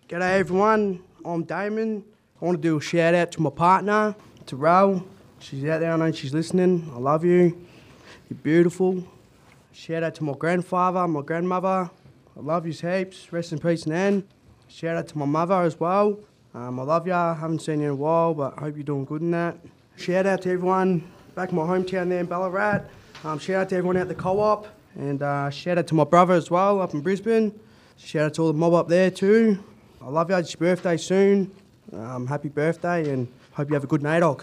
G'day everyone, I'm Damon. I want to do a shout out to my partner, Terrell. She's out there, I know she's listening. I love you. You're beautiful. Shout out to my grandfather, my grandmother. I love you heaps. Rest in peace, Nan. Shout out to my mother as well. I love ya. Haven't seen you in a while, but I hope you're doing good in that. Shout out to everyone back in my hometown there in Ballarat. Shout out to everyone out the co-op. And shout out to my brother as well up in Brisbane. Shout out to all the mob up there too. I love you. It's your birthday soon. Happy birthday and hope you have a good NAIDOC.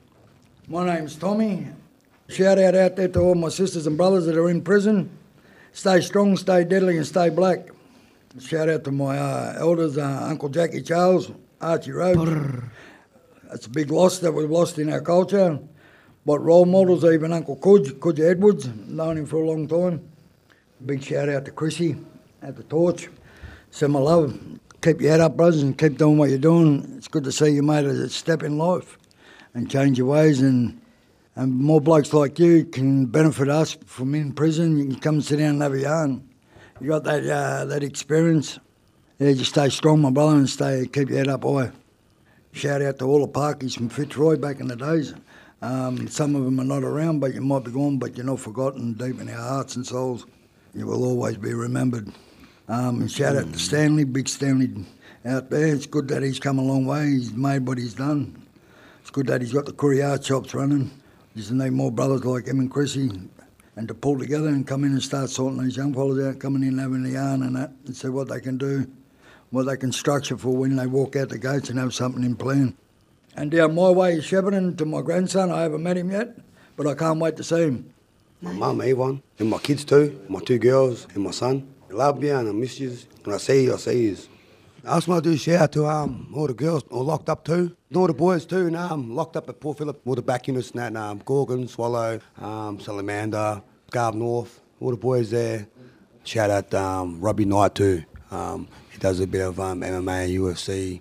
My name's Tommy. Shout out there to all my sisters and brothers that are in prison. Stay strong, stay deadly and stay black. Shout out to my elders, Uncle Jackie Charles, Archie Rhodes. It's a big loss that we've lost in our culture. But role models, even Uncle Kudge Edwards, known him for a long time. Big shout out to Chrissy at the Torch. Send my love. Keep your head up, brothers, and keep doing what you're doing. It's good to see you made a step in life and change your ways. And more blokes like you can benefit us from in prison. You can come and sit down and have a yarn. You got that experience. Yeah, just stay strong, my brother, and keep your head up high. Shout out to all the Parkies from Fitzroy back in the days. Some of them are not around, but you might be gone, but you're not forgotten deep in our hearts and souls. You will always be remembered. And shout out to Stanley, big Stanley out there. It's good that he's come a long way. He's made what he's done. It's good that he's got the courier shops running. Just need more brothers like him and Chrissy and to pull together and come in and start sorting these young fellas out, coming in having a yarn and that, and see what they can do, what they can structure for when they walk out the gates and have something in plan. And down my way is Shepparton to my grandson. I haven't met him yet, but I can't wait to see him. My mum, Avon, and my kids too, my 2 girls and my son. I love you and I miss you. When I see you, I see you. I also want to do a shout out to all the girls all locked up too, and all the boys too, and locked up at Port Phillip, all the back units and that, Gorgon, Swallow, Salamander, Garb North, all the boys there. Shout out Robbie Knight too. He does a bit of MMA, UFC.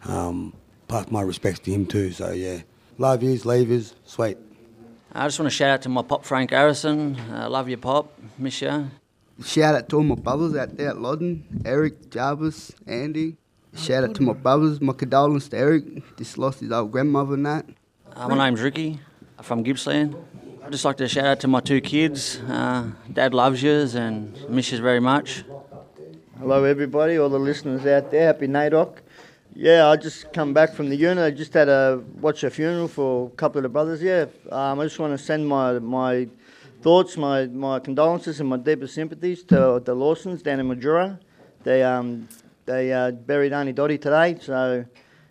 Pass my respects to him too, so yeah. Love yous, leave yous, sweet. I just want to shout out to my pop, Frank Harrison. Love you, Pop. Miss you. Shout out to all my brothers out there at Loddon, Eric, Jarvis, Andy. Shout out to my brothers, my condolences to Eric, just lost his old grandmother and that. My name's Ricky, I'm from Gippsland. I'd just like to shout out to my 2 kids. Dad loves yous and miss yous very much. Hello everybody, all the listeners out there, happy NAIDOC. Yeah, I just come back from the unit. I just had to watch a funeral for a couple of the brothers. Yeah, I just want to send my thoughts, my condolences and my deepest sympathies to the Lawsons down in Majura. They buried Arnie Dotty today, so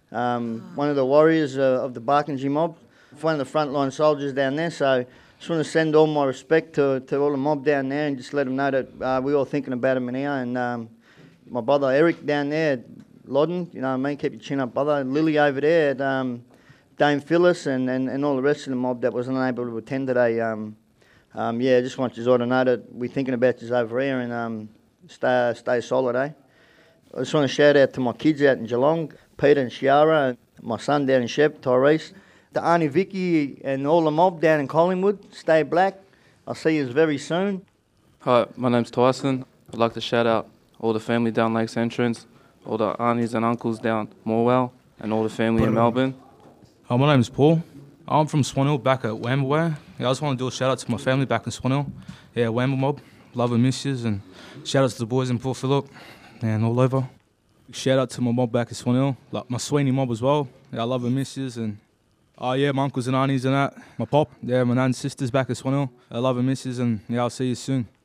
one of the warriors of the Barkindji mob, one of the frontline soldiers down there. So just want to send all my respect to all the mob down there and just let them know that we're all thinking about them now. And my brother Eric down there, Loddon, you know what I mean, keep your chin up, brother. Lily over there, Dame Phyllis and all the rest of the mob that wasn't able to attend today. Yeah, just want you all to know that we're thinking about you over here and stay solid, eh? I just want to shout out to my kids out in Geelong, Peter and Shiara, and my son down in Shep, Tyrese, to Auntie Vicky and all the mob down in Collingwood. Stay black. I'll see you very soon. Hi, my name's Tyson. I'd like to shout out all the family down Lakes Entrance, all the aunties and uncles down Morwell, and all the family in Melbourne. Hi, my name's Paul. I'm from Swan Hill, back at Wambleway. Yeah, I just want to do a shout out to my family back in Swan Hill. Yeah, Wamble mob, love and miss yous, and shout out to the boys in Port Phillip and all over. Shout out to my mob back in Swan Hill, like my Sweeney mob as well. Yeah, I love and miss yous, and yeah, my uncles and aunties and that. My pop, yeah, my nan and sisters back in Swan Hill. I love and miss yous, and yeah, I'll see you soon.